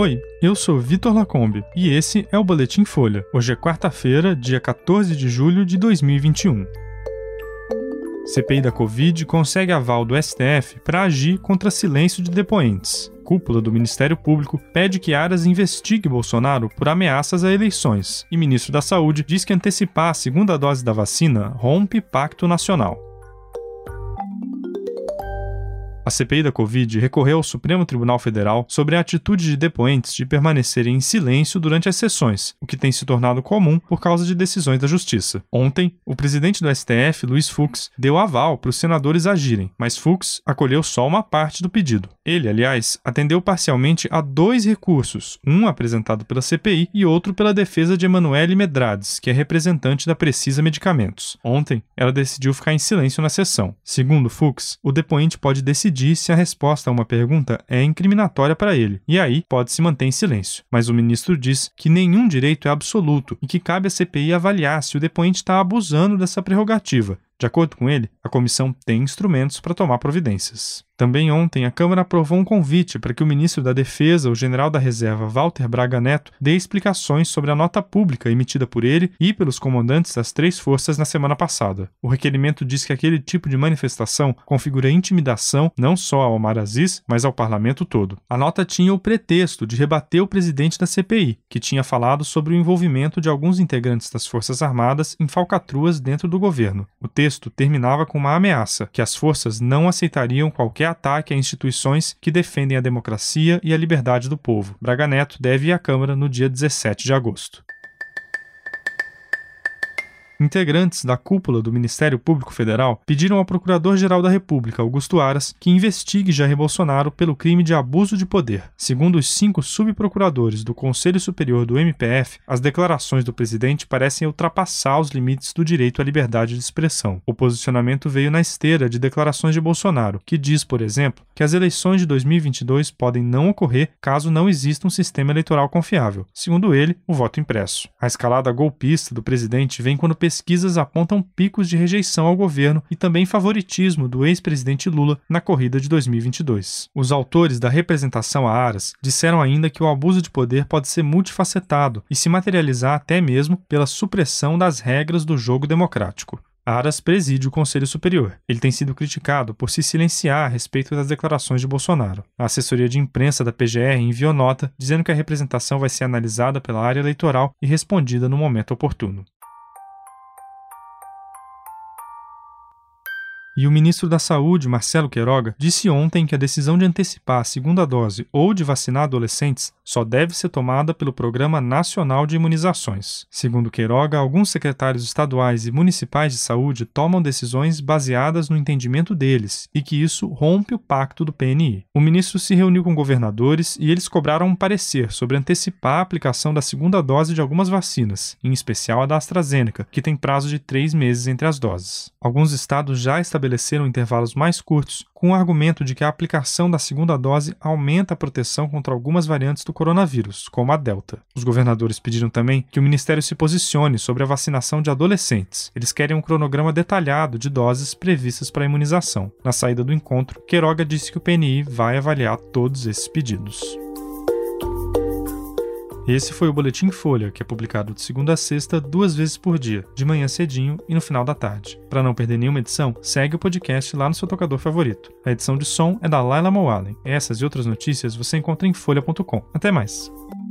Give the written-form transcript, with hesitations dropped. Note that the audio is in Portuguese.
Oi, eu sou Vitor Lacombe e esse é o Boletim Folha. Hoje é quarta-feira, dia 14 de julho de 2021. CPI da Covid consegue aval do STF para agir contra silêncio de depoentes. Cúpula do Ministério Público pede que Aras investigue Bolsonaro por ameaças a eleições. E ministro da Saúde diz que antecipar a segunda dose da vacina rompe pacto nacional. A CPI da Covid recorreu ao Supremo Tribunal Federal sobre a atitude de depoentes de permanecerem em silêncio durante as sessões, o que tem se tornado comum por causa de decisões da Justiça. Ontem, o presidente do STF, Luiz Fux, deu aval para os senadores agirem, mas Fux acolheu só uma parte do pedido. Ele, aliás, atendeu parcialmente a 2 recursos, um apresentado pela CPI e outro pela defesa de Emanuele Medrades, que é representante da Precisa Medicamentos. Ontem, ela decidiu ficar em silêncio na sessão. Segundo Fux, o depoente pode decidir se a resposta a uma pergunta é incriminatória para ele, e aí pode se manter em silêncio. Mas o ministro diz que nenhum direito é absoluto e que cabe à CPI avaliar se o depoente está abusando dessa prerrogativa. De acordo com ele, a comissão tem instrumentos para tomar providências. Também ontem, a Câmara aprovou um convite para que o ministro da Defesa, o general da Reserva Walter Braga Neto, dê explicações sobre a nota pública emitida por ele e pelos comandantes das 3 forças na semana passada. O requerimento diz que aquele tipo de manifestação configura intimidação não só ao Omar Aziz, mas ao parlamento todo. A nota tinha o pretexto de rebater o presidente da CPI, que tinha falado sobre o envolvimento de alguns integrantes das Forças Armadas em falcatruas dentro do governo. O texto terminava com uma ameaça, que as forças não aceitariam qualquer ataque a instituições que defendem a democracia e a liberdade do povo. Braga Neto deve ir à Câmara no dia 17 de agosto. Integrantes da cúpula do Ministério Público Federal pediram ao Procurador-Geral da República, Augusto Aras, que investigue Jair Bolsonaro pelo crime de abuso de poder. Segundo os 5 subprocuradores do Conselho Superior do MPF, as declarações do presidente parecem ultrapassar os limites do direito à liberdade de expressão. O posicionamento veio na esteira de declarações de Bolsonaro, que diz, por exemplo, que as eleições de 2022 podem não ocorrer caso não exista um sistema eleitoral confiável. Segundo ele, o voto impresso. A escalada golpista do presidente vem quando pesquisas apontam picos de rejeição ao governo e também favoritismo do ex-presidente Lula na corrida de 2022. Os autores da representação a Aras disseram ainda que o abuso de poder pode ser multifacetado e se materializar até mesmo pela supressão das regras do jogo democrático. Aras preside o Conselho Superior. Ele tem sido criticado por se silenciar a respeito das declarações de Bolsonaro. A assessoria de imprensa da PGR enviou nota dizendo que a representação vai ser analisada pela área eleitoral e respondida no momento oportuno. E o ministro da Saúde, Marcelo Queiroga, disse ontem que a decisão de antecipar a segunda dose ou de vacinar adolescentes só deve ser tomada pelo Programa Nacional de Imunizações. Segundo Queiroga, alguns secretários estaduais e municipais de saúde tomam decisões baseadas no entendimento deles e que isso rompe o pacto do PNI. O ministro se reuniu com governadores e eles cobraram um parecer sobre antecipar a aplicação da segunda dose de algumas vacinas, em especial a da AstraZeneca, que tem prazo de 3 meses entre as doses. Alguns estados já estabeleceram intervalos mais curtos, com o argumento de que a aplicação da segunda dose aumenta a proteção contra algumas variantes do coronavírus, como a Delta. Os governadores pediram também que o Ministério se posicione sobre a vacinação de adolescentes. Eles querem um cronograma detalhado de doses previstas para a imunização. Na saída do encontro, Queiroga disse que o PNI vai avaliar todos esses pedidos. Esse foi o Boletim Folha, que é publicado de segunda a sexta 2 vezes por dia, de manhã cedinho e no final da tarde. Para não perder nenhuma edição, segue o podcast lá no seu tocador favorito. A edição de som é da Laila Moalen. Essas e outras notícias você encontra em folha.com. Até mais!